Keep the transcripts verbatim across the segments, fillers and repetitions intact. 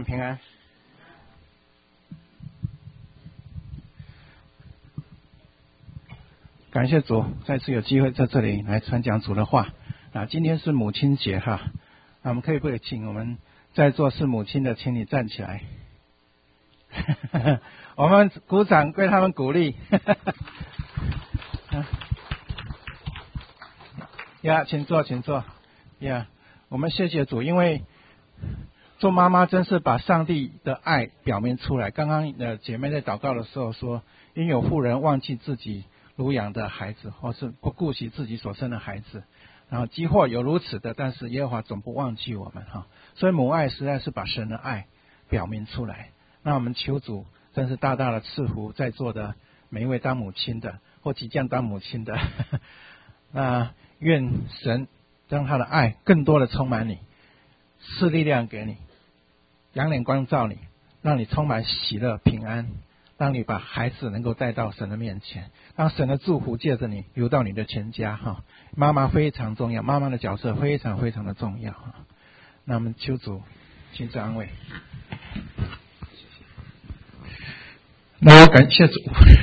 们平安。感谢主，再次有机会在这里来传讲主的话。啊，今天是母亲节哈，啊，我们可以不可以请我们在座是母亲的，请你站起来。我们鼓掌为他们鼓励。呀，请坐，请坐。呀，我们谢谢主，因为做妈妈真是把上帝的爱表明出来。刚刚的姐妹在祷告的时候说，因有妇人忘记自己乳养的孩子，或是不顾惜自己所生的孩子，然后即或有如此的，但是耶和华总不忘记我们哈。所以母爱实在是把神的爱表明出来。那我们求主真是大大的赐福在座的每一位当母亲的或即将当母亲的。那愿神让他的爱更多的充满你，赐力量给你，仰脸光照你，让你充满喜乐平安，让你把孩子能够带到神的面前，让神的祝福借着你流到你的全家哈。妈妈非常重要，妈妈的角色非常非常的重要哈。那我们求主亲自安慰。那我感谢主。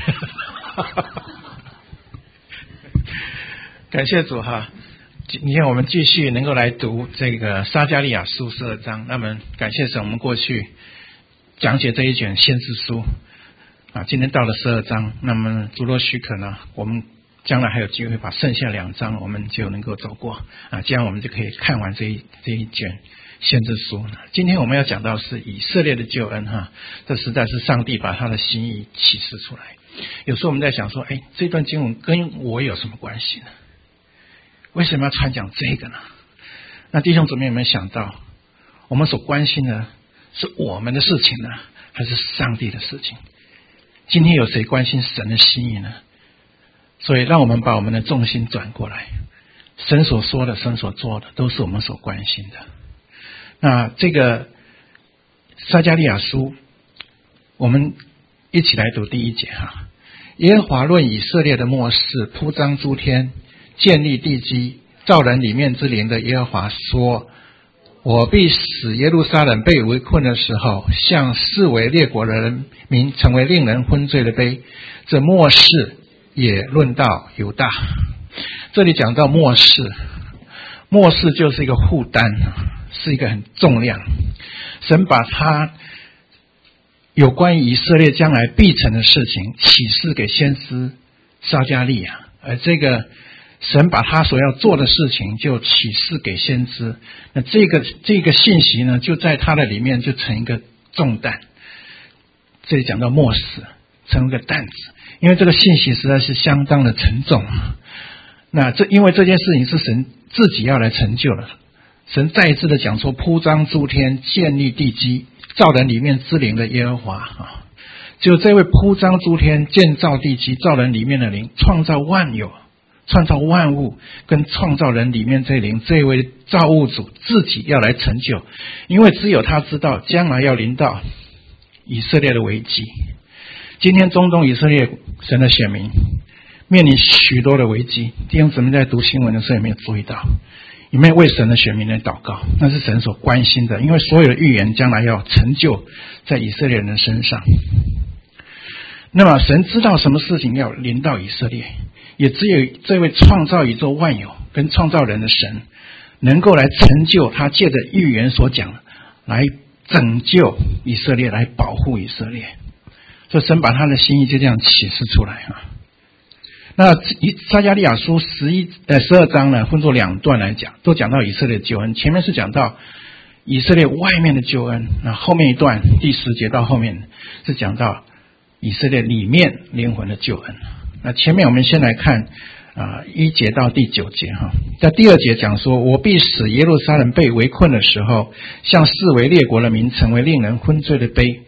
感谢主哈。今天我们继续能够来读这个撒迦利亚书十二章。那么感谢神，我们过去讲解这一卷先知书啊，今天到了十二章。那么主若许可呢，我们将来还有机会把剩下两章我们就能够走过啊，这样我们就可以看完这一这一卷先知书。今天我们要讲到是以色列的救恩哈，这实在是上帝把他的心意启示出来。有时候我们在想说，哎，这段经文跟我有什么关系呢？为什么要传讲这个呢？那弟兄姊妹有没有想到，我们所关心的是我们的事情呢，还是上帝的事情？今天有谁关心神的心意呢？所以让我们把我们的重心转过来，神所说的，神所做的，都是我们所关心的。那这个撒迦利亚书，我们一起来读第一节哈。耶和华论以色列的末世，铺张诸天，建立地基，造人里面之灵的耶和华说，我必使耶路撒冷被围困的时候，像视为列国的人民成为令人昏醉的杯。这末世也论到犹大。这里讲到末世，末世就是一个负担，是一个很重量。神把他有关于以色列将来必成的事情启示给先知撒迦利亚，而这个神把他所要做的事情就启示给先知，那这个这个信息呢，就在他的里面就成一个重担。这里讲到末世成一个担子，因为这个信息实在是相当的沉重。那这因为这件事情是神自己要来成就的，神再一次的讲说，铺张诸天，建立地基，造人里面之灵的耶和华啊，就这位铺张诸天，建造地基，造人里面的灵，创造万有，创造万物，跟创造人里面这灵，这位造物主自己要来成就，因为只有他知道将来要临到以色列的危机。今天中东以色列神的选民面临许多的危机，弟兄姊妹在读新闻的时候有没有注意到？有没有为神的选民来祷告？那是神所关心的，因为所有的预言将来要成就在以色列人的身上。那么神知道什么事情要临到以色列，也只有这位创造宇宙万有跟创造人的神能够来成就他借着预言所讲，来拯救以色列，来保护以色列。所以神把他的心意就这样启示出来啊。那撒迦利亚书十一呃十二章呢，分作两段来讲，都讲到以色列的救恩。前面是讲到以色列外面的救恩，那后面一段第十节到后面是讲到以色列里面灵魂的救恩。那前面我们先来看啊一节到第九节哈。在第二节讲说，我必使耶路撒冷被围困的时候，像视为列国的民成为令人昏醉的杯。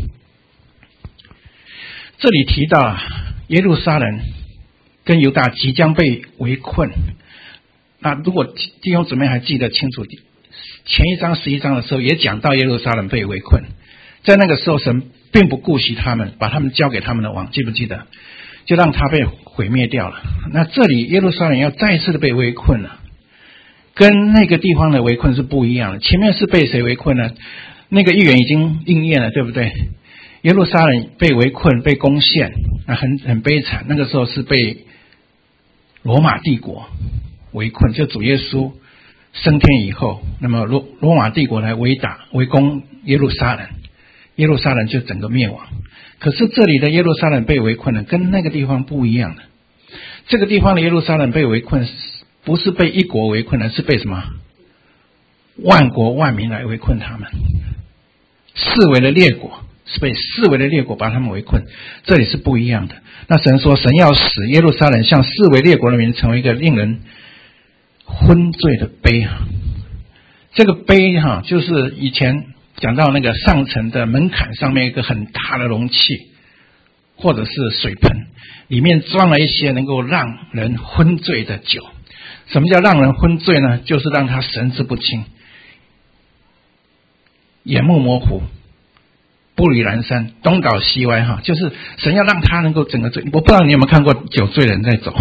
这里提到啊耶路撒冷跟犹大即将被围困。那如果弟兄姊妹还记得清楚，前一章十一章的时候也讲到耶路撒冷被围困，在那个时候神并不顾惜他们，把他们交给他们的王，记不记得？就让他被毁灭掉了。那这里耶路撒冷要再次的被围困了，跟那个地方的围困是不一样的。前面是被谁围困呢？ 那个预言已经应验了，对不对？耶路撒冷被围困、被攻陷，啊，很很悲惨。那个时候是被罗马帝国围困，就主耶稣升天以后，那么罗罗马帝国来围打、围攻耶路撒冷，耶路撒冷就整个灭亡。可是这里的耶路撒冷被围困了，跟那个地方不一样的。这个地方的耶路撒冷被围困，不是被一国围困的，是被什么？万国万民来围困他们，四围的列国。是被四围的列国把他们围困，这里是不一样的。那神说，神要使耶路撒冷像四围列国的民成为一个令人昏醉的杯啊！这个杯哈、啊，就是以前讲到那个上层的门槛上面一个很大的容器，或者是水盆，里面装了一些能够让人昏醉的酒。什么叫让人昏醉呢？就是让他神志不清，眼目模糊，步履蹒跚，东倒西歪哈，就是神要让他能够整个醉。我不知道你有没有看过酒醉人在走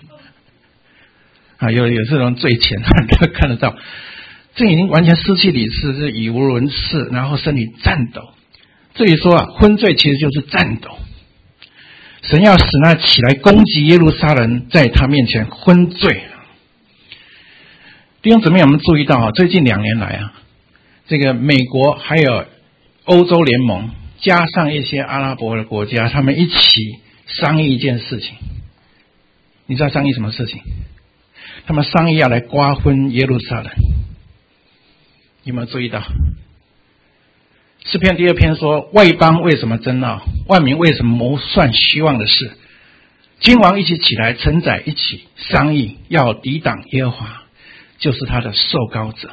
啊？有有这种醉前都看得到，这已经完全失去理智，是语无伦次，然后身体颤抖。这里说啊，昏醉其实就是颤抖。神要使那起来攻击耶路撒冷，在他面前昏醉。弟兄姊妹，我们注意到啊，最近两年来啊，这个美国还有欧洲联盟加上一些阿拉伯的国家，他们一起商议一件事情。你知道商议什么事情？他们商议要来瓜分耶路撒冷。有没有注意到？诗篇第二篇说，外邦为什么争闹？万民为什么谋算虚妄的事？君王一起起来，臣宰一起商议，要抵挡耶和华，就是他的受膏者。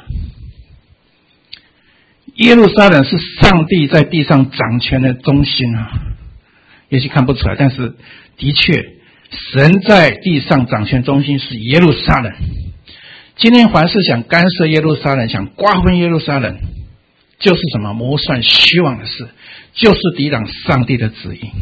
耶路撒冷是上帝在地上掌权的中心啊，也许看不出来，但是的确，神在地上掌权中心是耶路撒冷。今天凡是想干涉耶路撒冷、想瓜分耶路撒冷，就是什么谋算虚妄的事，就是抵挡上帝的旨意。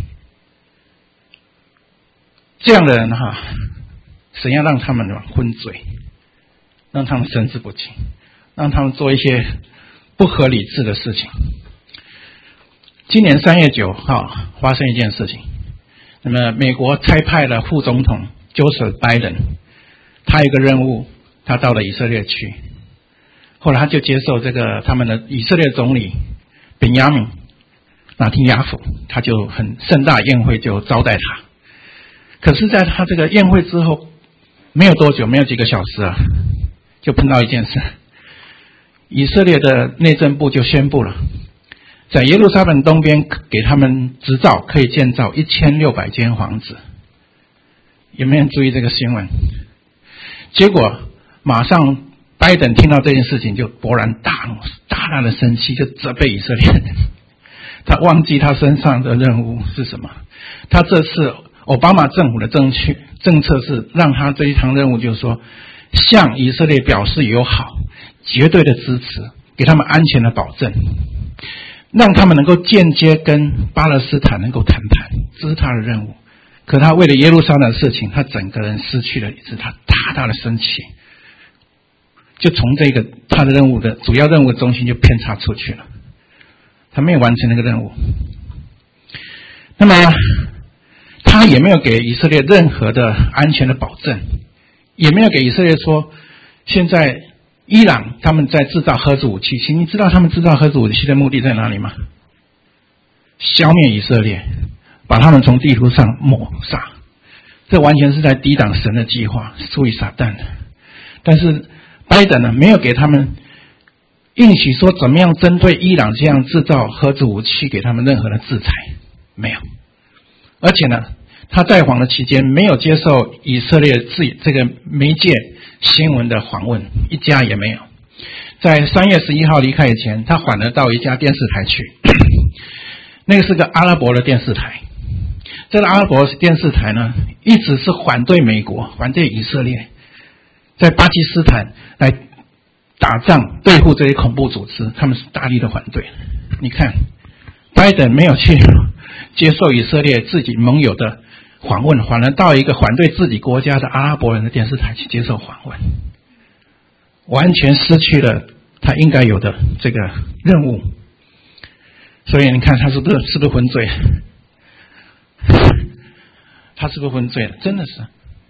这样的人哈，神要让他们昏醉，让他们神志不清，让他们做一些不合理智的事情。今年三月九号发生一件事情，那么美国差派了副总统 Joseph Biden， 他有一个任务，他到了以色列去，后来他就接受这个他们的以色列总理本雅明拿廷亚夫，他就很盛大宴会就招待他。可是在他这个宴会之后没有多久，没有几个小时啊，就碰到一件事，以色列的内政部就宣布了，在耶路撒冷东边给他们执照，可以建造一千六百间房子。有没有人注意这个新闻？结果马上拜登听到这件事情就勃然大怒，大大的生气，就责备以色列人。他忘记他身上的任务是什么？他这次奥巴马政府的政策政策是让他这一趟任务就是说，向以色列表示友好，绝对的支持，给他们安全的保证，让他们能够间接跟巴勒斯坦能够谈判，这是他的任务。可他为了耶路撒冷的事情，他整个人失去了理智，他大大的生气，就从这个他的任务的主要任务的中心就偏差出去了，他没有完成那个任务。那么他也没有给以色列任何的安全的保证，也没有给以色列说现在伊朗他们在制造核子武器。你知道他们制造核子武器的目的在哪里吗？消灭以色列，把他们从地图上抹杀。这完全是在抵挡神的计划，出于撒旦的。但是拜登呢，没有给他们应许说怎么样针对伊朗这样制造核子武器给他们任何的制裁，没有。而且呢，他在访的期间没有接受以色列自己这个媒介新闻的访问，一家也没有。在三月十一号离开以前，他反而到一家电视台去，那个是个阿拉伯的电视台。这个阿拉伯电视台呢，一直是反对美国，反对以色列在巴基斯坦来打仗对付这些恐怖组织，他们是大力的反对。你看拜登没有去接受以色列自己盟友的访问，反而到一个反对自己国家的阿拉伯人的电视台去接受访问，完全失去了他应该有的这个任务。 所以你看他是不是是不是昏醉？他是不是昏醉了？真的是。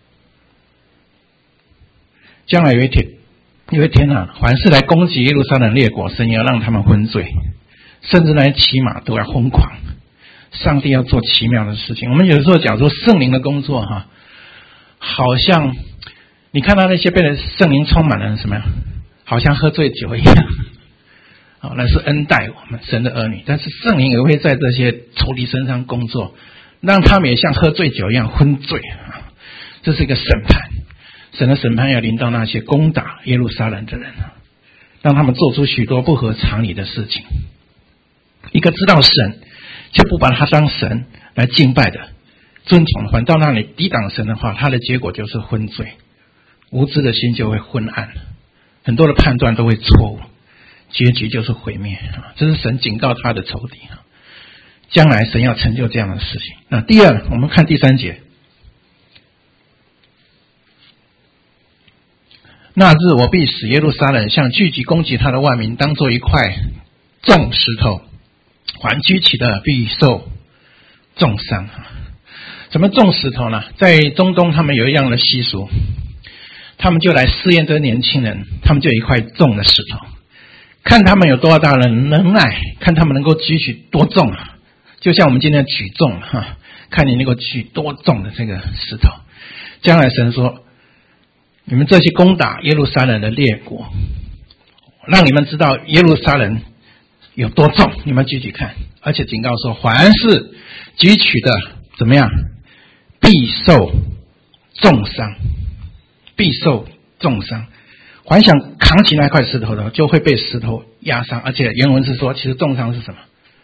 将来有一天，有一天啊，凡是来攻击耶路撒冷列国，神也要让他们昏醉，甚至来骑马都要疯狂。上帝要做奇妙的事情。我们有时候讲说圣灵的工作哈，好像你看到那些被圣灵充满的人什么样，好像喝醉酒一样。好，那是恩待我们神的儿女，但是圣灵也会在这些仇敌身上工作，让他们也像喝醉酒一样昏醉啊！这是一个审判，神的审判要临到那些攻打耶路撒冷的人，让他们做出许多不合常理的事情。一个知道神却不把他当神来敬拜的、尊崇的，反到那里抵挡神的话，他的结果就是昏醉，无知的心就会昏暗，很多的判断都会错误，结局就是毁灭。这是神警告他的仇敌，将来神要成就这样的事情。那第二，我们看第三节，那日我必使耶路撒冷像聚集攻击他的万民，当作一块重石头，凡举起的必受重伤。什么重石头呢？在中东他们有一样的习俗，他们就来试验这些年轻人，他们就有一块重的石头，看他们有多大的能耐，看他们能够举起多重啊！就像我们今天举重哈，看你能够举多重的这个石头。将来神说，你们这些攻打耶路撒冷的列国，让你们知道耶路撒冷有多重，你们举举看。而且警告说，凡是举起的怎么样，必受重伤，必受重伤。凡想扛起那块石头的，就会被石头压伤。而且原文是说，其实重伤是什么？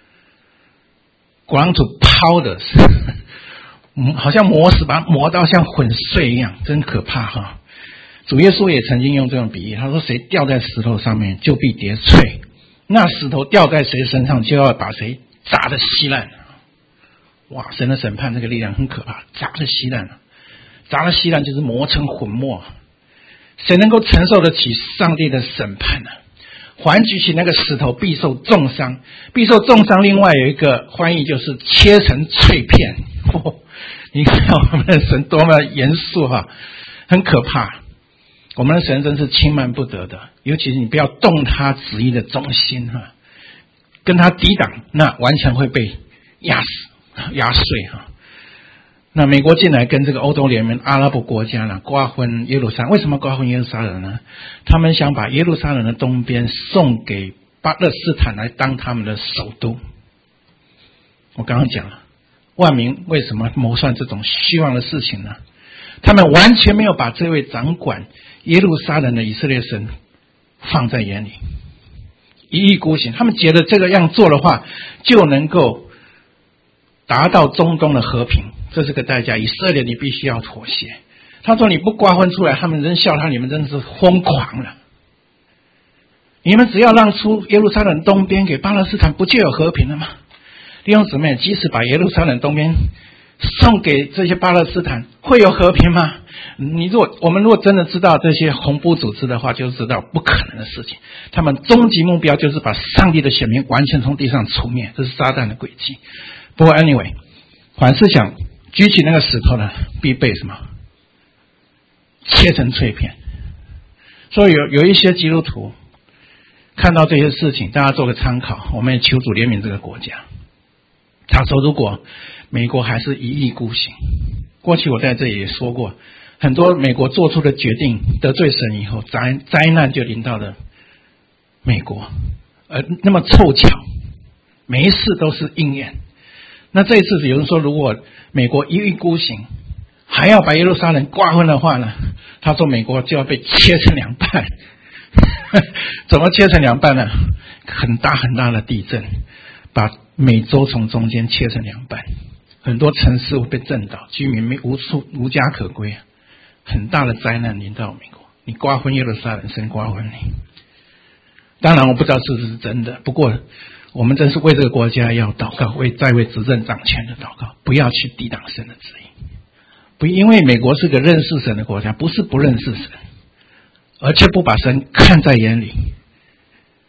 广土抛的是，好像磨石，把它磨到像粉碎一样，真可怕哈！主耶稣也曾经用这种比喻，他说：“谁掉在石头上面，就必跌碎；那石头掉在谁身上，就要把谁砸得稀烂。”哇！神的审判这个力量很可怕，砸得稀烂，砸得稀烂就是磨成粉末。谁能够承受得起上帝的审判呢？凡举起那个石头，必受重伤，必受重伤。另外有一个翻译就是切成脆片。哦、你看我们的神多么严肃哈，很可怕。我们的神真是轻慢不得的，尤其是你不要动他旨意的中心哈，跟他抵挡，那完全会被压死、压碎哈。那美国进来跟这个欧洲联盟、阿拉伯国家呢瓜分耶路撒冷，为什么瓜分耶路撒冷呢？他们想把耶路撒冷的东边送给巴勒斯坦来当他们的首都。我刚刚讲了，万民为什么谋算这种虚妄的事情呢？他们完全没有把这位掌管耶路撒冷的以色列神放在眼里，一意孤行。他们觉得这个样做的话，就能够达到中东的和平。这是个代价，以色列你必须要妥协。他说你不瓜分出来，他们真笑他，你们真的是疯狂了。你们只要让出耶路撒冷东边给巴勒斯坦，不就有和平了吗？弟兄姊妹，即使把耶路撒冷东边送给这些巴勒斯坦，会有和平吗？你如果我们如果真的知道这些红布组织的话，就知道不可能的事情。他们终极目标就是把上帝的选民完全从地上除灭，这是撒旦的诡计。不过 anyway， 凡是想举起那个石头呢，必被什么切成脆片。所以有有一些基督徒看到这些事情，大家做个参考，我们也求主怜悯这个国家。他说，如果美国还是一意孤行，过去我在这里也说过，很多美国做出的决定得罪神以后，灾灾难就临到了美国。而那么凑巧，每一次都是应验。那这一次有人说，如果美国一意孤行，还要把耶路撒冷瓜分的话呢，他说美国就要被切成两半。怎么切成两半呢？很大很大的地震，把美洲从中间切成两半，很多城市会被震倒，居民没无处无家可归，很大的灾难临到美国。你瓜分耶路撒冷，神瓜分你。当然我不知道是不是真的，不过我们真是为这个国家要祷告，为在位执政掌权的祷告，不要去抵挡神的旨意。不，因为美国是个认识神的国家，不是不认识神，而且不把神看在眼里。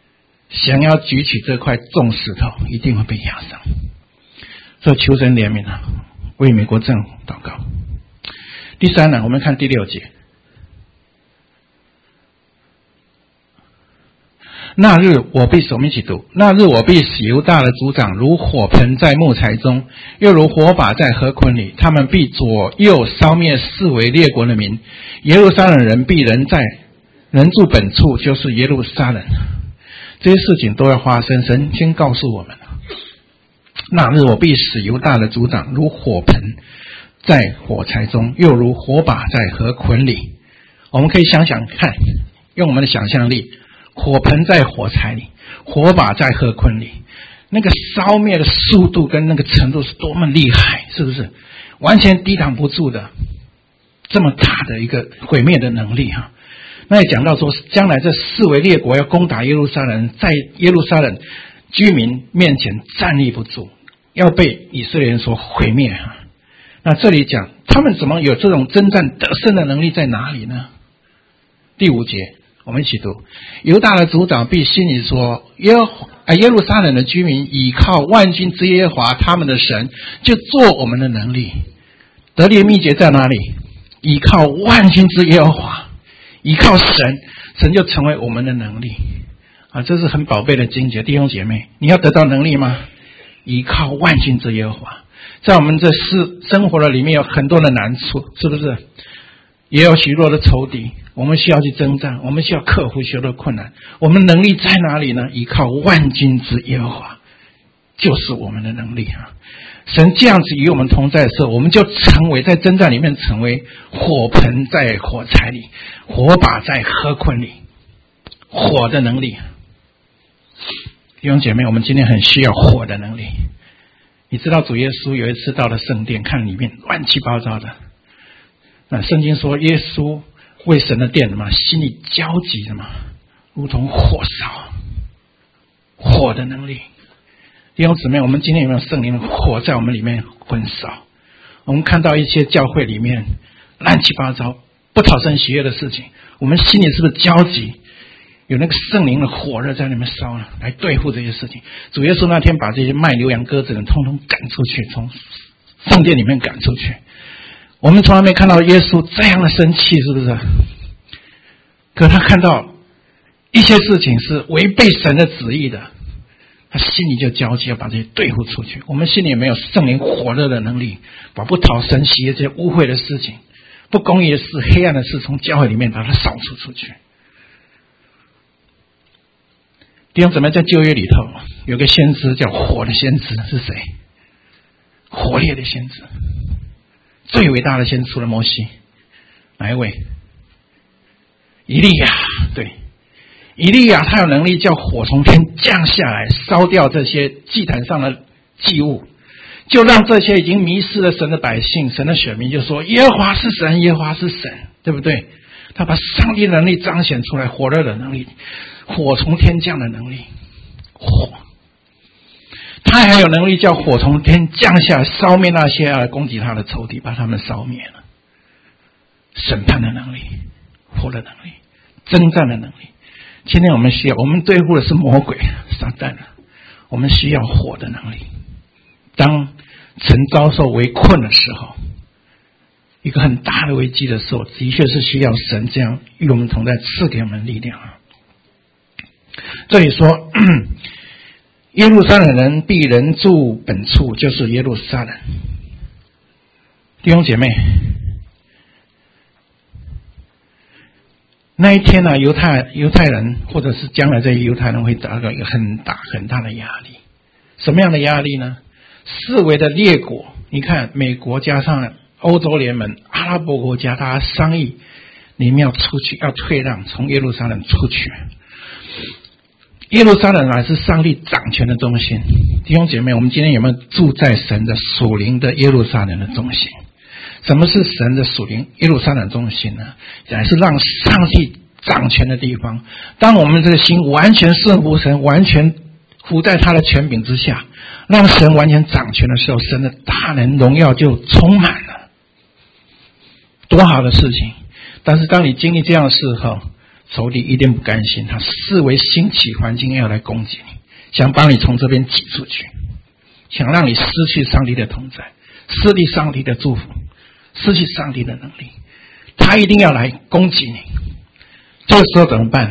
想要举起这块重石头，一定会被压伤。所以求神怜悯啊，为美国政府祷告。第三呢，我们看第六节。那日我必，我们一起读。那日我必使犹大的族长如火盆在木材中，又如火把在河捆里，他们必左右烧灭四围列国的民。耶路撒冷人必人在人住本处，就是耶路撒冷。这些事情都要发生，神先告诉我们。那日我必使犹大的族长如火盆在火柴中，又如火把在河捆里。我们可以想想看，用我们的想象力，火盆在火柴里，火把在河捆里，那个烧灭的速度跟那个程度是多么厉害，是不是完全抵挡不住的，这么大的一个毁灭的能力哈？那也讲到说，将来这四围列国要攻打耶路撒冷，在耶路撒冷居民面前站立不住，要被以色列人所毁灭哈。那这里讲他们怎么有这种征战得胜的能力在哪里呢？第五节我们一起读。犹大的族长必心里说，耶耶路撒冷的居民倚靠万军之耶和华他们的神，就做我们的能力。得力的秘诀在哪里？倚靠万军之耶和华，依靠神，神就成为我们的能力啊！这是很宝贝的经节，弟兄姐妹，你要得到能力吗？依靠万军之耶和华。在我们这世生活的里面有很多的难处，是不是？也有许多的仇敌，我们需要去征战，我们需要克服许多的困难。我们能力在哪里呢？依靠万军之耶和华，就是我们的能力啊！神这样子与我们同在的时候，我们就成为在征战里面成为火盆在火柴里，火把在河捆里，火的能力。弟兄姐妹，我们今天很需要火的能力。你知道主耶稣有一次到了圣殿，看里面乱七八糟的。那圣经说耶稣为神的殿嘛，心里焦急的嘛，如同火烧，火的能力。弟兄姊妹，我们今天有没有圣灵的火在我们里面焚烧？我们看到一些教会里面乱七八糟不讨神喜悦的事情，我们心里是不是焦急？有那个圣灵的火热在里面烧了，来对付这些事情。主耶稣那天把这些卖牛羊鸽子的人通通赶出去，从圣殿里面赶出去。我们从来没看到耶稣这样的生气，是不是？可他看到一些事情是违背神的旨意的，他心里就焦急，要把这些对付出去。我们心里没有圣灵火热的能力，把不讨神喜悦这些污秽的事情、不公义的事、黑暗的事从教会里面把它扫除出去。弟兄姊妹，在旧约里头有个先知叫火的先知，是谁？火烈的先知，最伟大的先知除了摩西，哪一位？以利亚。对，以利亚他有能力叫火从天降下来，烧掉这些祭坛上的祭物，就让这些已经迷失了神的百姓、神的选民就说耶和华是神，耶和华是神，对不对？他把上帝的能力彰显出来，火热的能力，火从天降的能力，火。他还有能力叫火从天降下来，烧灭那些要攻击他的仇敌，把他们烧灭了。审判的能力，火的能力，征战的能力。今天我们需要，我们对付的是魔鬼撒旦，我们需要火的能力。当曾遭受围困的时候，一个很大的危机的时候，的确是需要神这样与我们同在，赐给我们力量。这里说耶路撒冷人必人住本处，就是耶路撒冷。弟兄姐妹，那一天呢、啊，犹太犹太人或者是将来这些犹太人会得到一个很大很大的压力。什么样的压力呢？四围的列国，你看美国加上欧洲联盟、阿拉伯国家，大家商议你们要出去，要退让，从耶路撒冷出去。耶路撒冷乃是上帝掌权的中心。弟兄姐妹，我们今天有没有住在神的属灵的耶路撒冷的中心？什么是神的属灵耶路撒冷中心呢？乃是让上帝掌权的地方。当我们这个心完全顺服神，完全服在他的权柄之下，让神完全掌权的时候，神的大能荣耀就充满了。多好的事情！但是当你经历这样的时候， 仇敌一定不甘心，他视为兴起环境要来攻击你，想把你从这边挤出去，想让你失去上帝的同在，失去上帝的祝福，失去上帝的能力，他一定要来攻击你。这个时候怎么办呢？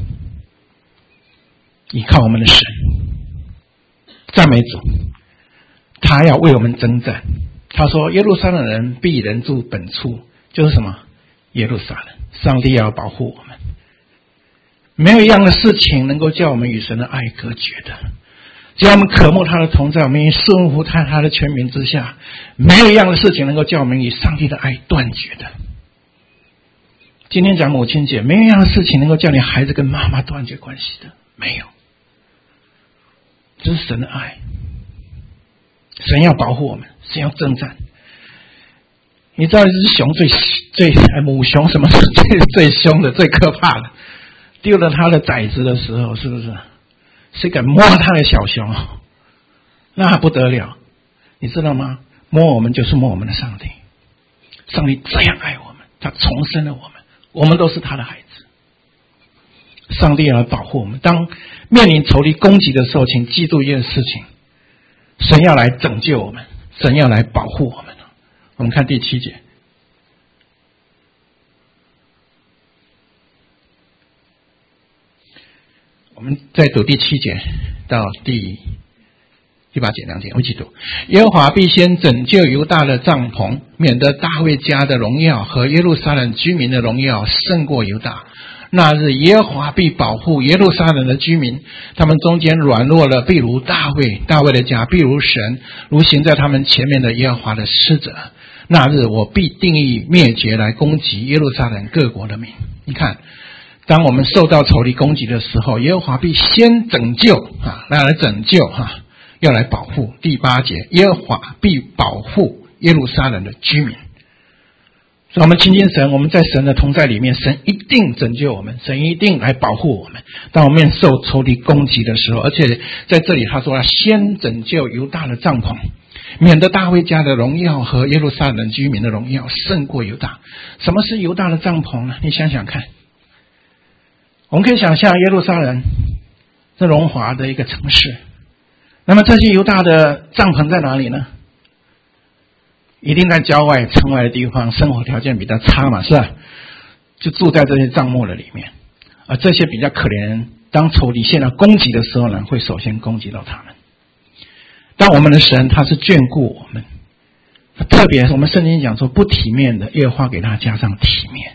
依靠我们的神，赞美主，他要为我们征战。他说耶路撒冷人必人住本处，就是什么？耶路撒冷，上帝要保护我们。没有一样的事情能够叫我们与神的爱隔绝的，只要我们渴慕他的同在，我们顺服在他的权柄之下，没有一样的事情能够叫我们与上帝的爱断绝的。今天讲母亲节，没有一样的事情能够叫你孩子跟妈妈断绝关系的，没有。这是神的爱，神要保护我们，神要征战。你知道一只熊最最母熊什么是最最凶的、最可怕的？丢了他的崽子的时候，是不是？谁敢摸他的小熊，那不得了，你知道吗？摸我们就是摸我们的上帝。上帝这样爱我们，他重生了我们，我们都是他的孩子。上帝要来保护我们。当面临仇敌攻击的时候，请记住一件事情：神要来拯救我们，神要来保护我们。我们看第七节。我们再读第七节到第第八节两节，我一起读。耶和华必先拯救犹大的帐篷，免得大卫家的荣耀和耶路撒冷居民的荣耀胜过犹大。那日耶和华必保护耶路撒冷的居民，他们中间软弱了，必如大卫；大卫的家必如神，如行在他们前面的耶和华的使者。那日我必定义灭绝来攻击耶路撒冷各国的民。你看，当我们受到仇敌攻击的时候，耶和华必先拯救啊，来拯救哈，要来保护。第八节，耶和华必保护耶路撒冷的居民。所以我们亲近神，我们在神的同在里面，神一定拯救我们，神一定来保护我们。当我们受仇敌攻击的时候，而且在这里他说要先拯救犹大的帐篷，免得大卫家的荣耀和耶路撒冷居民的荣耀胜过犹大。什么是犹大的帐篷呢？你想想看，我们可以想象耶路撒冷是荣华的一个城市，那么这些犹大的帐篷在哪里呢？一定在郊外城外的地方，生活条件比较差嘛，是吧？就住在这些帐幕的里面，而这些比较可怜人，当仇敌现在攻击的时候呢，会首先攻击到他们。但我们的神他是眷顾我们，特别是我们圣经讲说不体面的，耶和华给他加上体面。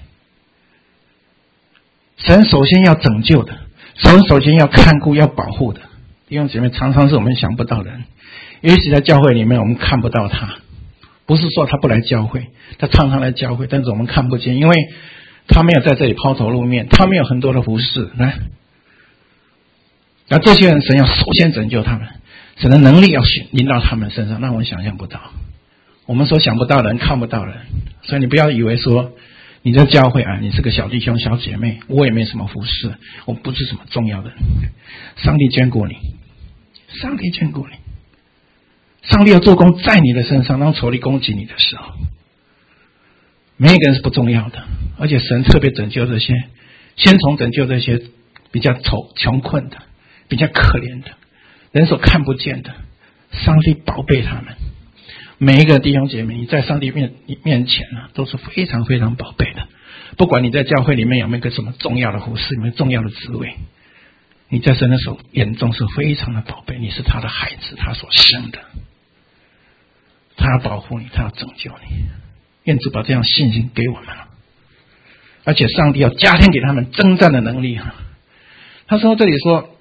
神首先要拯救的，神首先要看顾要保护的，弟兄姐妹，常常是我们想不到的人。也许在教会里面我们看不到他，不是说他不来教会，他常常来教会，但是我们看不见，因为他没有在这里抛头露面，他没有很多的服侍来。那这些人神要首先拯救他们，神的能力要临到他们身上，让我们想象不到，我们所想不到的人看不到的人。所以你不要以为说你在教会啊，你是个小弟兄小姐妹，我也没什么服侍，我不是什么重要的人。上帝眷顾你，上帝眷顾你，上帝要做工在你的身上，当仇敌攻击你的时候，没一个人是不重要的。而且神特别拯救这些，先从拯救这些比较愁穷困的，比较可怜的人所看不见的，上帝宝贝他们。每一个弟兄姐妹，你在上帝面面前啊，都是非常非常宝贝的。不管你在教会里面有没有个什么重要的服侍，有没有重要的职位，你在神的手眼中是非常的宝贝，你是他的孩子，他所生的，他要保护你，他要拯救你。愿主把这样信心给我们了，而且上帝要加添给他们征战的能力啊。他说这里说，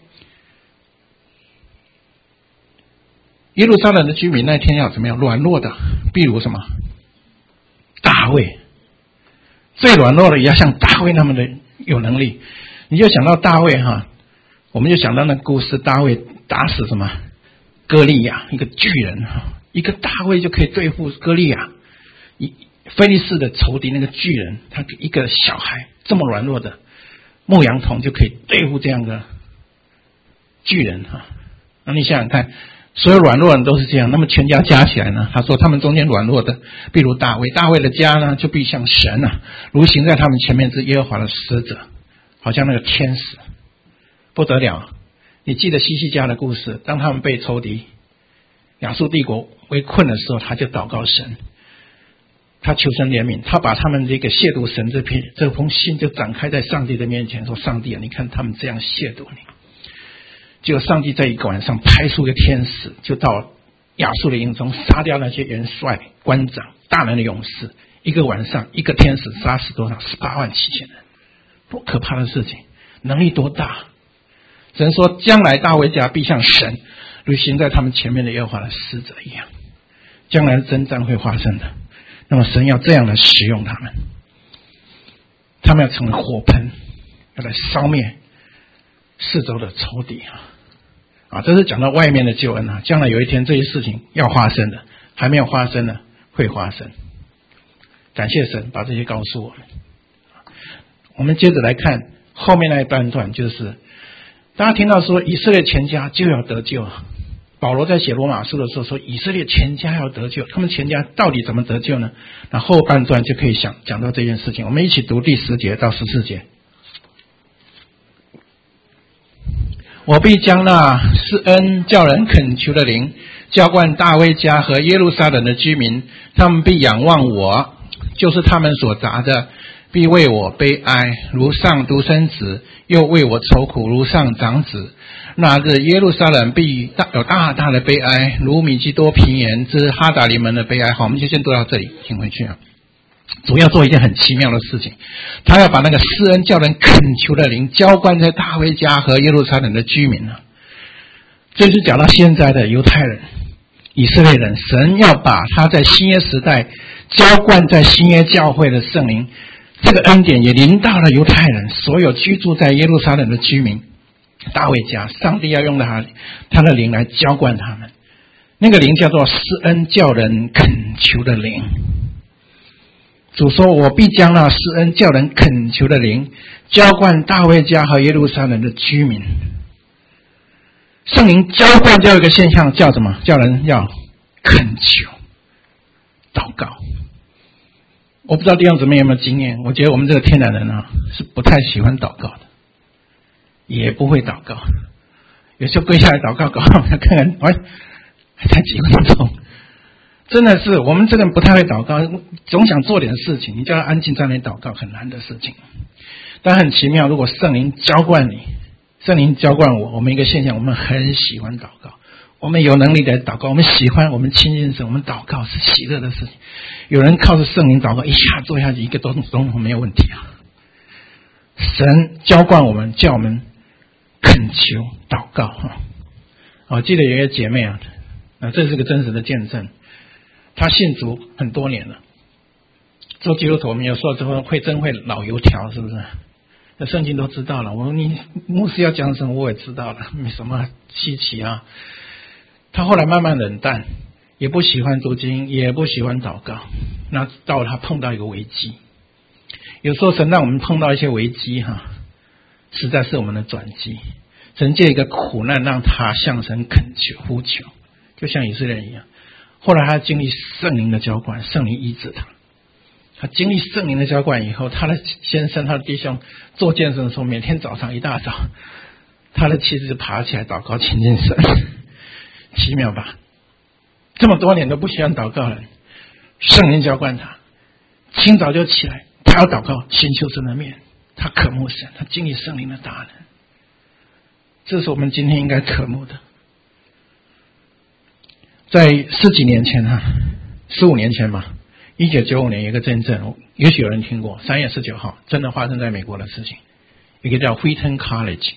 耶路撒冷的居民那天要怎么样？软弱的，比如什么？大卫，最软弱的也要像大卫那么的有能力。你就想到大卫哈，我们就想到那故事，大卫打死什么？歌利亚，一个巨人哈，一个大卫就可以对付歌利亚，一非利士的仇敌那个巨人，他一个小孩这么软弱的牧羊童就可以对付这样的巨人哈。那你想想看，所有软弱人都是这样，那么全家加起来呢？他说他们中间软弱的，比如大卫，大卫的家呢就必像神啊，如行在他们前面之耶和华的使者。 好像那个天使，不得了。你记得西西家的故事，当他们被仇敌亚述帝国围困的时候，他就祷告神，他求神怜悯，他把他们这个亵渎神这篇这封信就展开在上帝的面前，说上帝啊，你看他们这样亵渎你。结果上帝在一个晚上派出一个天使，就到亚述的营中杀掉那些元帅、官长、大能的勇士。一个晚上一个天使杀死多少？十八万七千人，多可怕的事情，能力多大。神说将来大卫家必像神如行在他们前面的耶和华的使者一样，将来的征战会发生的。那么神要这样的使用他们，他们要成为火盆，要来烧灭四周的仇敌啊！啊，这是讲到外面的救恩啊，将来有一天这些事情要发生的，还没有发生的会发生。感谢神把这些告诉我们。我们接着来看后面那一半段，就是大家听到说以色列全家就要得救啊。保罗在写罗马书的时候说以色列全家要得救，他们全家到底怎么得救呢？那后半段就可以想讲到这件事情。我们一起读第十节到十四节。我必将那施恩叫人恳求的灵浇灌大卫家和耶路撒冷的居民，他们必仰望我，就是他们所砸的，必为我悲哀，如上独生子，又为我愁苦，如上长子。那日耶路撒冷必大有大大的悲哀，如米基多平原之哈达黎门的悲哀。好，我们就先读到这里，请回去啊。主要做一件很奇妙的事情，他要把那个施恩叫人恳求的灵浇灌在大卫家和耶路撒冷的居民啊。这是讲到现在的犹太人、以色列人，神要把他在新约时代浇灌在新约教会的圣灵，这个恩典也临到了犹太人，所有居住在耶路撒冷的居民。大卫家，上帝要用他他的灵来浇灌他们，那个灵叫做施恩叫人恳求的灵。主说我必将那施恩叫人恳求的灵浇灌大卫家和耶路撒冷的居民。圣灵浇灌叫一个现象叫什么？叫人要恳求祷告。我不知道弟兄姊妹有没有经验，我觉得我们这个天然人啊是不太喜欢祷告的，也不会祷告，有时候跪下来祷告，搞看看，哎，还才几分钟，真的是我们这个人不太会祷告，总想做点事情，你叫他安静在那里祷告，很难的事情。但很奇妙，如果圣灵浇灌你，圣灵浇灌我，我们一个现象，我们很喜欢祷告，我们有能力的祷告，我们喜欢，我们亲近神，我们祷告是喜乐的事情。有人靠着圣灵祷告，一下做下去一个多钟头没有问题啊。神浇灌我们，叫我们恳求祷告啊！我记得有一个姐妹啊，啊，这是个真实的见证。她信主很多年了，做基督徒，我们有时候就会会真会老油条，是不是？那圣经都知道了，我们你牧师要讲什么我也知道了，没什么稀奇啊。她后来慢慢冷淡，也不喜欢读经，也不喜欢祷告。那到她碰到一个危机，有时候神让我们碰到一些危机哈。实在是我们的转机，神借一个苦难让他向神恳求呼求，就像以色列人一样。后来他经历圣灵的浇灌，圣灵医治他。他经历圣灵的浇灌以后，他的先生、他的弟兄做见证的时候，每天早上一大早，他的妻子就爬起来祷告亲近神，奇妙吧？这么多年都不喜欢祷告人，圣灵浇灌他，清早就起来，他要祷告，寻求神的面。他渴慕神，他经历圣灵的大能，这是我们今天应该渴慕的。在十几年前啊，十五年前吧，一九九五年有一个见证，也许有人听过，三月十九号真的发生在美国的事情，一个叫 Wheaton College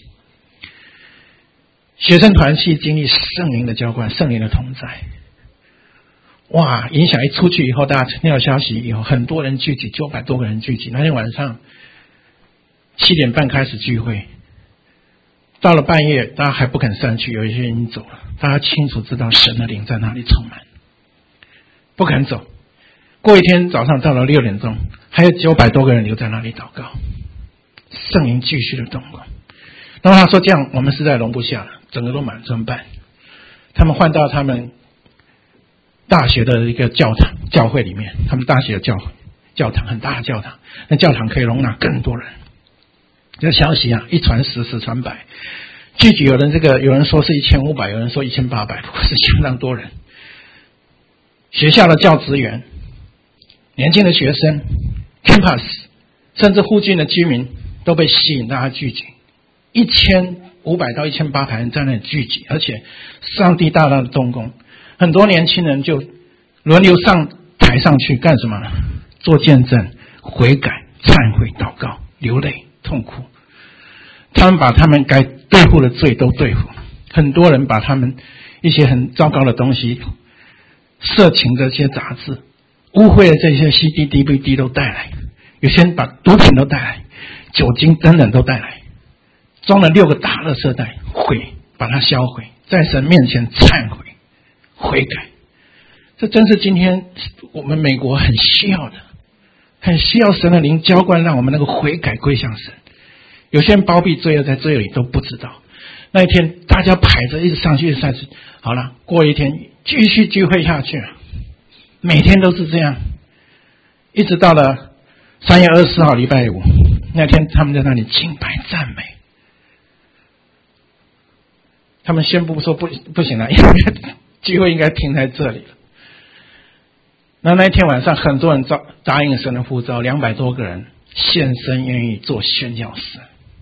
学生团契经历圣灵的浇灌，圣灵的同在。哇！影响一出去以后，大家听到消息以后，很多人聚集，九百多个人聚集。那天晚上七点半开始聚会，到了半夜，大家还不肯散去，有一些人已经走了。大家清楚知道神的灵在哪里充满，不肯走。过一天早上到了六点钟，还有九百多个人留在那里祷告，圣灵继续的动工。然后他说：“这样我们实在容不下了，整个都满，怎么办？”他们换到他们大学的一个教堂教会里面，他们大学的教教堂很大的教堂，那教堂可以容纳更多人。 这消息啊，一传十，十传百，聚集有人这个有人说是一千五百，有人说一千八百，不过是相当多人。学校的教职员、年轻的学生、campus， 甚至附近的居民都被吸引，大家聚集，一千五百到一千八百人在那里聚集，而且上帝大大的动工，很多年轻人就轮流上台上去干什么呢？做见证、悔改、忏悔、祷告、流泪、痛哭。他们把他们该对付的罪都对付，很多人把他们一些很糟糕的东西，色情的这些杂志、污秽的这些 C D、D V D 都带来，有些人把毒品都带来，酒精等等都带来，装了六个大垃圾袋，毁，把它销毁，在神面前忏悔、悔改。这真是今天我们美国很需要的，很需要神的灵浇灌，让我们能够悔改归向神。有些人包庇罪恶，在罪恶里都不知道。那一天大家排着一直上去一直上去，好了，过一天继续聚会下去，每天都是这样，一直到了三月二十四号礼拜五那天，他们在那里敬拜赞美。他们宣布说不不行了，因为聚会应该停在这里了。那那一天晚上，很多人答应神的呼召，两百多个人献身愿意做宣教士，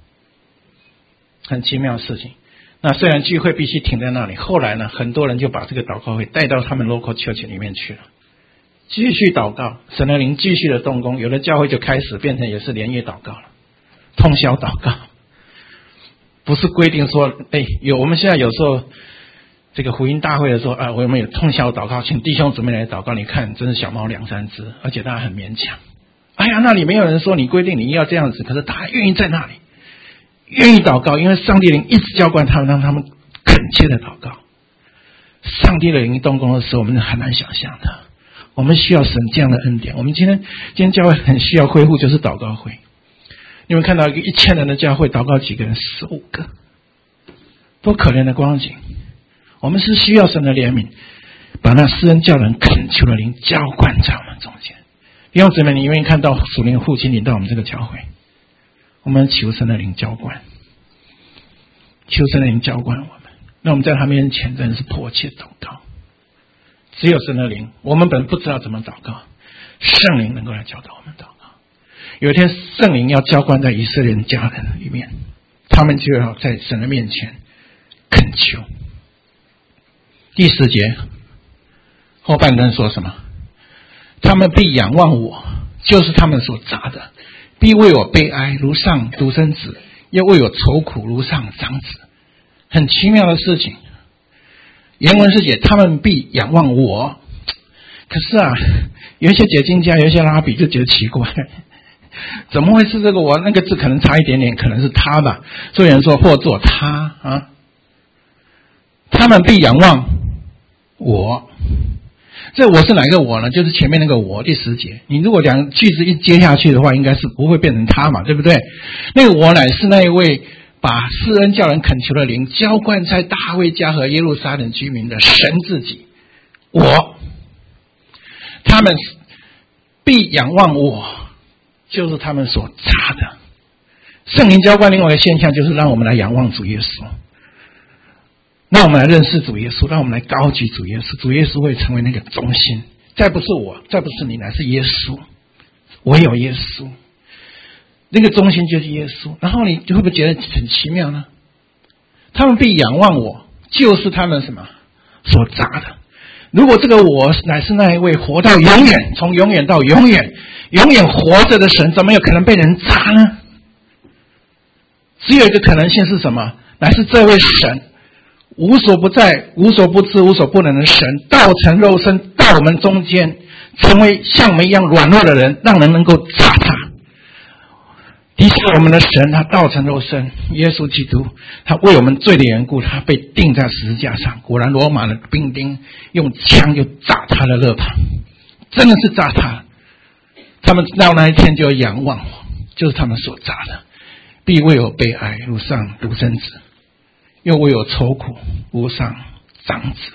很奇妙的事情。那虽然聚会必须停在那里，后来呢，很多人就把这个祷告会带到他们 local church 里面去了，继续祷告，神的灵继续的动工，有的教会就开始变成也是连夜祷告了，通宵祷告，不是规定说，哎，有我们现在有时候这个福音大会的时候啊，我们有通宵祷告，请弟兄姊妹来祷告，你看真是小猫两三只，而且大家很勉强。哎呀，那里没有人说你规定你要这样子，可是大家愿意在那里，愿意祷告，因为上帝灵一直浇灌他们，让他们恳切的祷告。上帝的灵动工的时候，我们很难想象的。我们需要神这样的恩典。我们今天今天教会很需要恢复，就是祷告会。你们看到一个一千人的教会，祷告几个人？十五个，多可怜的光景。我们是需要神的怜悯，把那施恩教人恳求的灵浇灌在我们中间。弟兄姊妹，你愿意看到属灵的父亲领到我们这个教会？我们求神的灵浇灌，求神的灵浇灌我们。那我们在他面前真的是迫切祷告。只有神的灵，我们本不知道怎么祷告，圣灵能够来教导我们祷告。有一天圣灵要浇灌在以色列人家人里面，他们就要在神的面前恳求。第十节后半段说什么？他们必仰望我，就是他们所扎的，必为我悲哀，如上独生子，又为我愁苦，如上长子。很奇妙的事情。原文是写他们必仰望我，可是啊，有一些解经家，有一些拉比就觉得奇怪，怎么会是这个我？那个字可能差一点点，可能是他吧。所以有人说或作他啊，他们必仰望我。这我是哪个我呢？就是前面那个我，第十节。你如果两句子一接下去的话，应该是不会变成他嘛，对不对？那个我乃是那一位把施恩叫人恳求的灵浇灌在大卫家和耶路撒冷居民的神自己。我，他们必仰望我，就是他们所扎的。圣灵浇灌另外一个现象，就是让我们来仰望主耶稣，让我们来认识主耶稣，让我们来高举主耶稣。主耶稣会成为那个中心，再不是我，再不是你，乃是耶稣，唯有耶稣。那个中心就是耶稣。然后你会不会觉得很奇妙呢？他们必仰望我，就是他们什么所扎的。如果这个我乃是那一位活到永远，从永远到永远永远活着的神，怎么有可能被人扎呢？只有一个可能性是什么？乃是这位神无所不在、无所不知、无所不能的神，道成肉身到我们中间，成为像我们一样软弱的人，让人能够扎他。的确，我们的神他道成肉身，耶稣基督，他为我们罪的缘故，他被钉在十字架上。果然，罗马的兵丁用枪就扎他的肋旁，真的是扎他。他们到那一天就仰望我，就是他们所扎的，必为我悲哀，如上独生子，又为我愁苦，如上长子。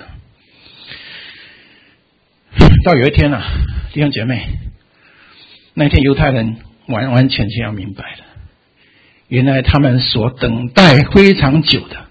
到有一天啊，弟兄姐妹，那天犹太人完完全全要明白了， 原来他们所等待非常久的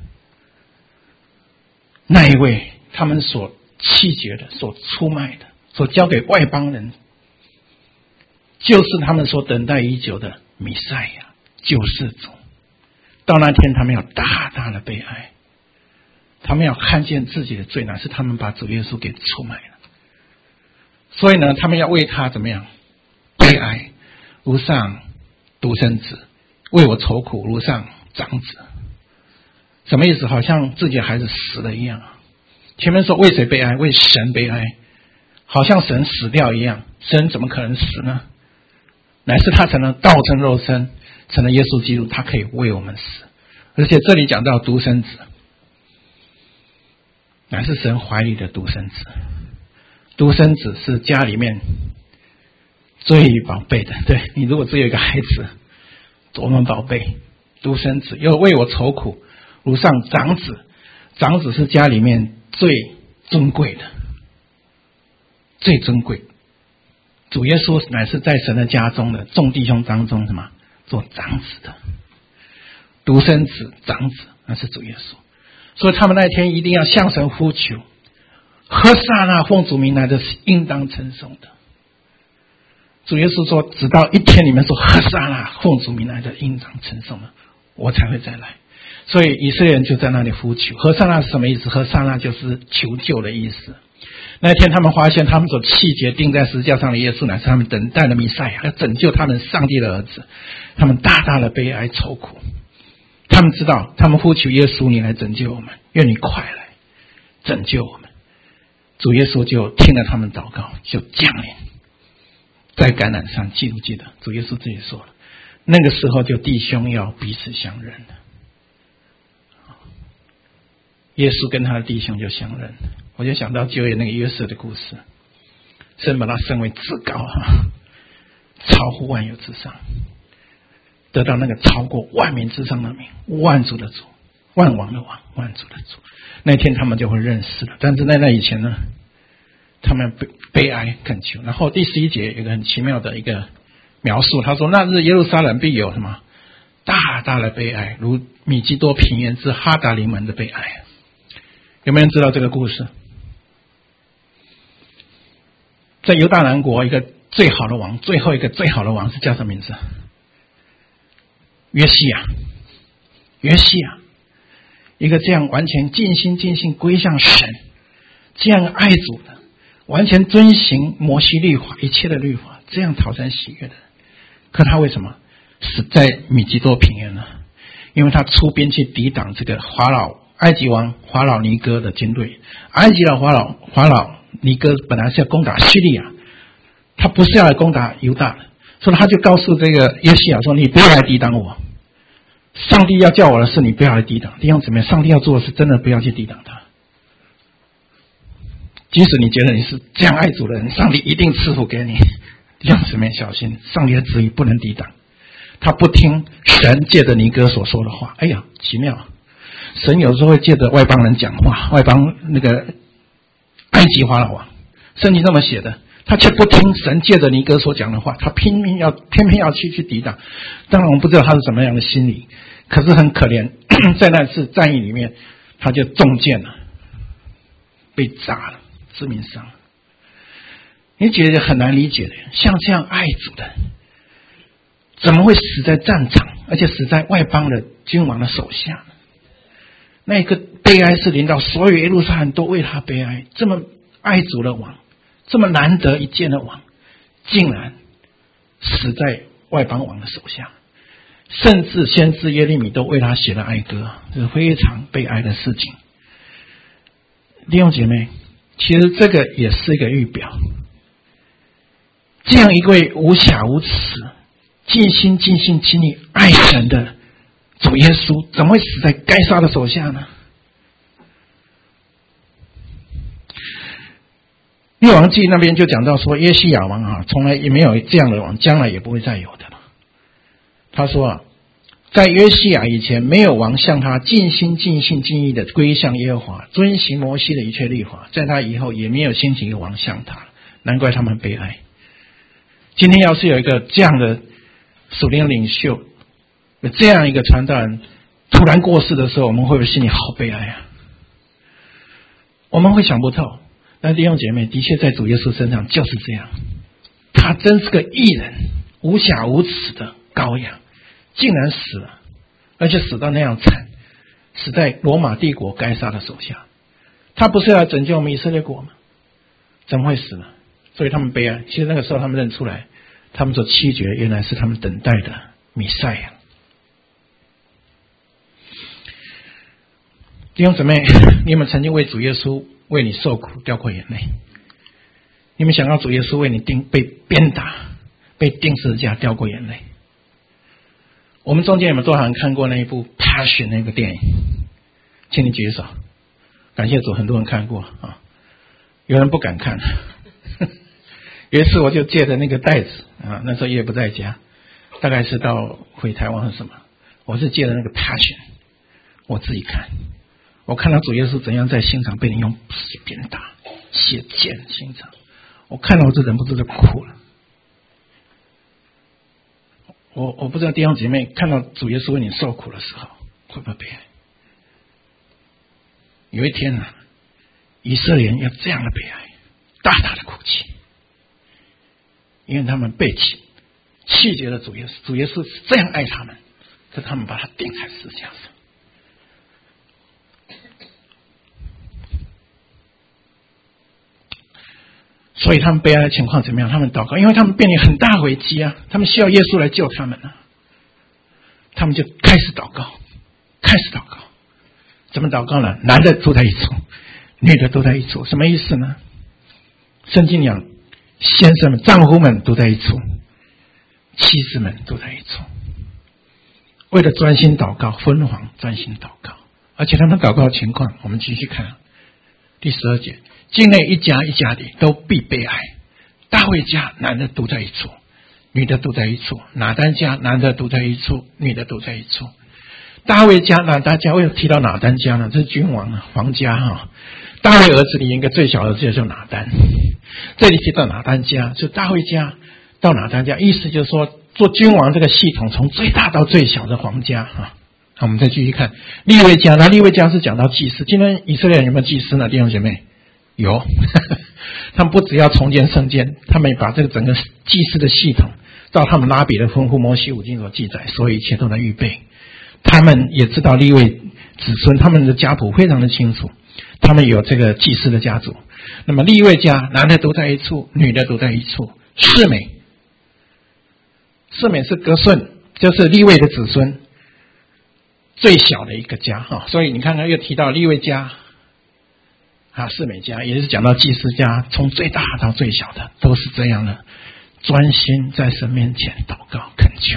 那一位，他们所弃绝的、所出卖的、所交给外邦人，就是他们所等待已久的弥赛亚救世主。到那天他们要大大的悲哀，他们要看见自己的罪，乃是他们把主耶稣给出卖了。所以呢，他们要为他怎么样悲哀，如上独生子，为我愁苦，如上长子。什么意思？好像自己的孩子死了一样。前面说为谁悲哀？为神悲哀，好像神死掉一样。神怎么可能死呢？乃是他成了道成肉身，成了耶稣基督，他可以为我们死。而且这里讲到独生子，乃是神怀里的独生子。独生子是家里面最宝贝的，对，你如果只有一个孩子多么宝贝。独生子又为我愁苦，如上长子。长子是家里面最尊贵的，最尊贵。主耶稣乃是在神的家中的众弟兄当中什么做长子的，独生子长子，那是主耶稣。所以他们那天一定要向神呼求，何撒那奉主名来的是应当称颂的。主耶稣说，直到一天你们说何撒那奉主名来的应当称颂了，我才会再来。所以以色列人就在那里呼求。何撒那是什么意思？何撒那就是求救的意思。那一天他们发现他们所弃绝钉在十字架上的耶稣乃是他们等待的弥赛亚，要拯救他们上帝的儿子。他们大大的悲哀愁苦。他们知道，他们呼求耶稣，你来拯救我们，愿你快来拯救我们。主耶稣就听了他们祷告，就降临在橄榄上。记不记得主耶稣自己说了，那个时候就弟兄要彼此相认了。耶稣跟他的弟兄就相认了。我就想到旧约那个约瑟的故事，神把他升为至高啊，超乎万有之上，得到那个超过万民之上的名，万主的主，万王的王，万主的主。那天他们就会认识了。但是在那以前呢，他们悲悲哀恳求。然后第十一节有一个很奇妙的一个描述，他说那日耶路撒冷必有什么大大的悲哀，如米基多平原之哈达临门的悲哀。有没有人知道这个故事？在犹大南国，一个最好的王，最后一个最好的王是叫什么名字？约西亚。约西亚，一个这样完全尽心尽性归向神，这样爱主的，完全遵行摩西律法一切的律法，这样讨神喜悦的人，可他为什么死在米基多平原呢？因为他出兵去抵挡这个法老埃及王法老尼哥的军队。埃及的法老法老尼哥本来是要攻打叙利亚，他不是要来攻打犹大的，所以他就告诉这个约西亚说，你不要来抵挡我，上帝要叫我的事你不要来抵挡。弟兄姊妹，上帝要做的事真的不要去抵挡他。即使你觉得你是这样爱主的人，上帝一定赐福给你。弟兄姊妹小心，上帝的旨意不能抵挡。他不听神借着尼哥所说的话。哎呀，奇妙，神有时候会借着外邦人讲话，外邦那个埃及法老王，圣经这么写的，他却不听神借着尼哥所讲的话，他拼命要偏偏要去去抵挡。当然我们不知道他是什么样的心理，可是很可怜，在那次战役里面他就中箭了，被炸了，致命伤。你觉得很难理解的，像这样爱主的，怎么会死在战场，而且死在外邦的君王的手下呢？那个悲哀是临到所有耶路撒冷都为他悲哀。这么爱主的王，这么难得一见的王，竟然死在外邦王的手下，甚至先知耶利米都为他写了哀歌，这是非常悲哀的事情。弟兄姐妹，其实这个也是一个预表，这样一位无瑕无疵、尽心尽性尽力爱神的主耶稣，怎么会死在该杀的手下呢？列王记那边就讲到说，约西亚王啊，从来也没有这样的王，将来也不会再有的了。他说啊，在约西亚以前，没有王像他尽心尽性尽意的归向耶和华，遵行摩西的一切律法。在他以后，也没有兴起一个王像他，难怪他们悲哀。今天要是有一个这样的属灵领袖有这样一个传道人突然过世的时候，我们会不会心里好悲哀啊？我们会想不透。但弟兄姐妹，的确在主耶稣身上就是这样，他真是个义人，无瑕无疵的羔羊，竟然死了，而且死到那样惨，死在罗马帝国该撒的手下。他不是要拯救我们以色列国吗？怎么会死呢？所以他们悲哀。其实那个时候他们认出来，他们所弃绝原来是他们等待的弥赛亚。弟兄姊妹，你们曾经为主耶稣为你受苦掉过眼泪？你们想到主耶稣为你钉被鞭打被钉十字架掉过眼泪？我们中间有没有多少人看过那一部 Passion 那个电影？请你举手。感谢主，很多人看过啊，有人不敢看。有一次我就借着那个袋子啊，那时候也不在家，大概是到回台湾或什么，我是借着那个 Passion 我自己看。我看到主耶稣怎样在心肠被人用鞭打血溅心肠，我看到我就忍不住就哭了。我我不知道弟兄姐妹看到主耶稣为你受苦的时候会不会悲哀？有一天啊，以色列人要这样的悲哀，大大的哭泣，因为他们背弃弃绝了主耶稣。主耶稣是这样爱他们，可他们把他钉在十字架上。所以他们悲哀的情况怎么样？他们祷告，因为他们面临很大危机啊，他们需要耶稣来救他们啊。他们就开始祷告，开始祷告。怎么祷告呢？男的都在一处，女的都在一处。什么意思呢？圣经讲，先生们、丈夫们都在一处，妻子们都在一处。为了专心祷告，昏黄专心祷告，而且他们祷告的情况，我们继续看第十二节。境内一家一家的都必悲哀，大卫家男的都在一处，女的都在一处；拿单家男的都在一处，女的都在一处。大卫家、拿单家，为什么提到拿单家呢？这是君王啊，皇家哈。大卫儿子里一个最小的儿子叫拿单，这里提到拿单家，就大卫家到拿单家，意思就是说，做君王这个系统从最大到最小的皇家哈。好，我们再继续看利未家，那利未家是讲到祭司。今天以色列人有没有祭司呢？弟兄姐妹？有。他们不只要重建圣殿，他们把这个整个祭司的系统照他们拉比的吩咐，摩西五经所记载，所有一切都在预备。他们也知道利未子孙，他们的家谱非常的清楚，他们有这个祭司的家族。那么利未家男的都在一处，女的都在一处。示每，示每是革顺，就是利未的子孙最小的一个家哈。所以你看看又提到利未家啊，示每家，也是讲到祭司家，从最大到最小的都是这样的，专心在神面前祷告恳求。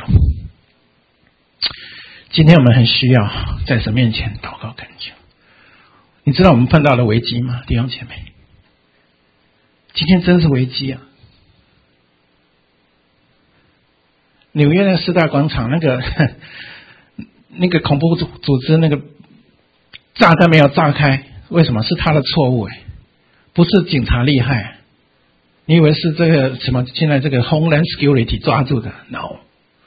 今天我们很需要在神面前祷告恳求。你知道我们碰到的危机吗，弟兄姐妹？今天真是危机啊！纽约那个四大广场那个那个恐怖组组织那个炸弹没有炸开，为什么？是他的错误哎，不是警察厉害。你以为是这个什么？现在这个 Homeland Security 抓住的 ？No。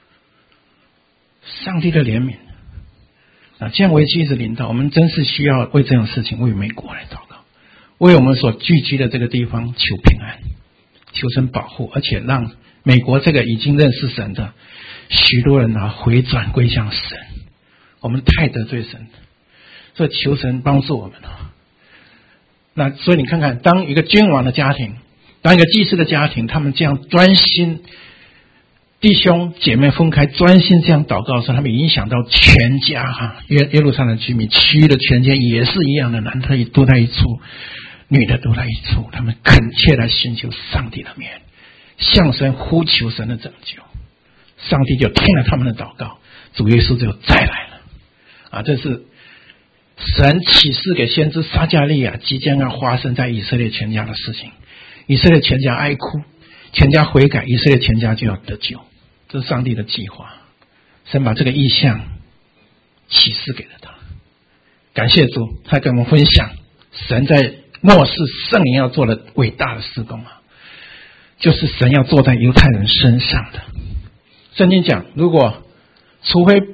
上帝的怜悯啊！这样危机一直临到，我们真是需要为这种事情为美国来祷告，为我们所聚居的这个地方求平安，求神保护，而且让美国这个已经认识神的许多人啊回转归向神。我们太得罪神了，所以求神帮助我们啊！那所以你看看，当一个君王的家庭，当一个祭司的家庭，他们这样专心。弟兄姐妹分开专心这样祷告的时候，他们影响到全家哈，耶耶路撒冷居民区域的全家也是一样的，男的都在一处，女的都在一处，他们恳切来寻求上帝的面，向神呼求神的拯救，上帝就听了他们的祷告，主耶稣就再来了啊！这是神启示给先知撒迦利亚即将要发生在以色列全家的事情。以色列全家哀哭，全家悔改，以色列全家就要得救。这是上帝的计划，神把这个意象启示给了他。感谢主，他跟我们分享神在末世圣灵要做的伟大的事工啊，就是神要坐在犹太人身上的。圣经讲，如果除非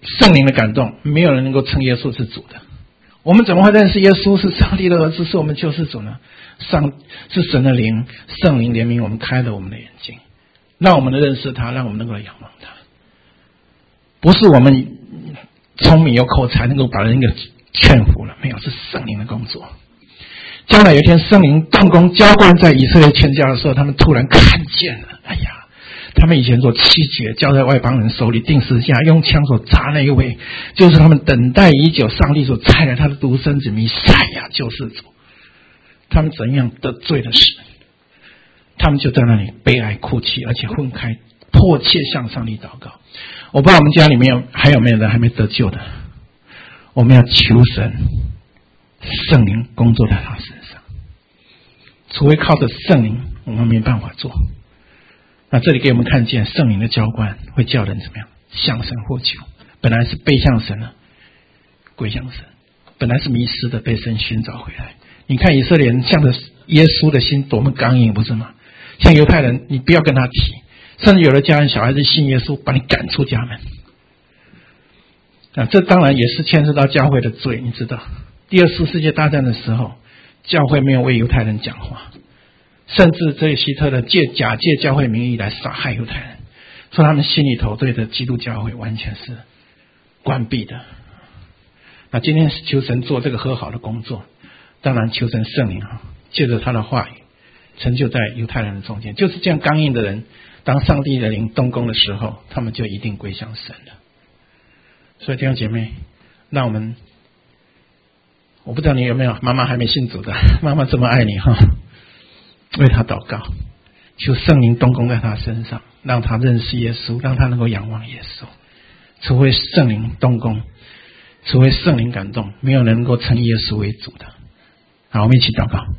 圣灵的感动，没有人能够称耶稣是主的。我们怎么会认识耶稣是上帝的儿子，是我们救世主呢？上是神的灵，圣灵怜悯我们，开了我们的眼睛，让我们能认识他，让我们能够仰望他。不是我们聪明有口才能够把人给劝服了，没有，是圣灵的工作。将来有一天圣灵动工浇灌在以色列全家的时候，他们突然看见了，哎呀，他们以前所欺绝交在外邦人手里定十字架用枪所砸那一位，就是他们等待已久上帝所差来他的独生子弥赛亚救世主。他们怎样得罪了神，他们就在那里悲哀哭泣，而且分开迫切向上帝祷告。我不知道我们家里面有还有没有人还没得救的，我们要求神圣灵工作在他身上，除非靠着圣灵我们没办法做。那这里给我们看见圣灵的浇灌会叫人怎么样向神呼求，本来是背向神的归向神，本来是迷失的被神寻找回来。你看以色列人向着耶稣的心多么刚硬，不是吗？像犹太人你不要跟他提，甚至有的家人小孩子信耶稣把你赶出家门。啊，这当然也是牵涉到教会的罪，你知道第二次世界大战的时候教会没有为犹太人讲话，甚至这些希特勒借假借教会名义来杀害犹太人，说他们心里头对的基督教会完全是关闭的。那今天求神做这个和好的工作，当然求神圣灵借着他的话语成就在犹太人的中间。就是这样刚硬的人，当上帝的灵动工的时候，他们就一定归向神了。所以弟兄姐妹，让我们，我不知道你有没有妈妈还没信主的，妈妈这么爱你哈，为他祷告，求圣灵动工在他身上，让他认识耶稣，让他能够仰望耶稣。除非圣灵动工，除非圣灵感动，没有人能够称耶稣为主的。好，我们一起祷告。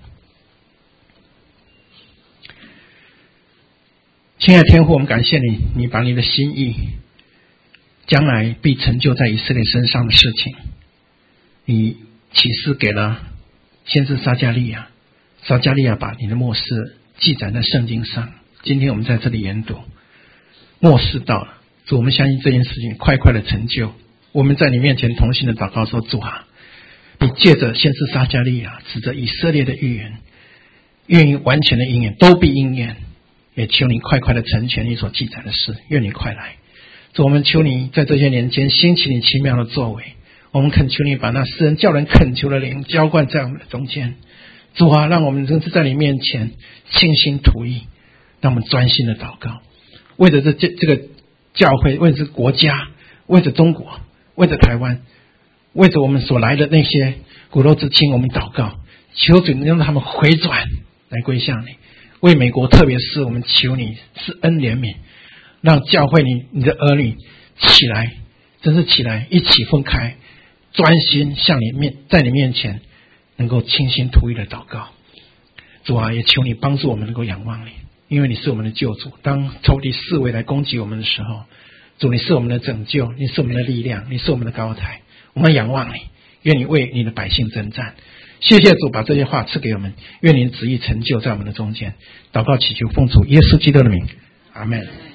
亲爱的天父，我们感谢你，你把你的心意将来必成就在以色列身上的事情，你启示给了先知撒迦利亚，撒迦利亚把你的默示记载在圣经上。今天我们在这里研读，默示到了，主，我们相信这件事情快快的成就。我们在你面前同心的祷告说，主啊，你借着先知撒迦利亚指着以色列的预言，愿意完全的应验，都必应验。也求你快快的成全你所记载的事，愿你快来。主，我们求你在这些年间兴起你奇妙的作为，我们恳求你把那诗人叫人恳求的灵浇灌在我们的中间。主啊，让我们真是在你面前倾心吐意，让我们专心的祷告，为着这这这个教会，为着这个国家，为着中国，为着台湾，为着我们所来的那些骨肉之亲，我们祷告，求主让他们回转来归向你。为美国，特别是我们求你施恩怜悯，让教会你你的儿女起来，真是起来，一起分开，专心向你面，在你面前能够倾心吐意的祷告。主啊，也求你帮助我们能够仰望你，因为你是我们的救主。当仇敌四围来攻击我们的时候，主，你是我们的拯救，你是我们的力量，你是我们的高台，我们仰望你，愿你为你的百姓征战。谢谢主把这些话赐给我们，愿你的旨意成就在我们的中间。祷告祈求奉主耶稣基督的名，阿们。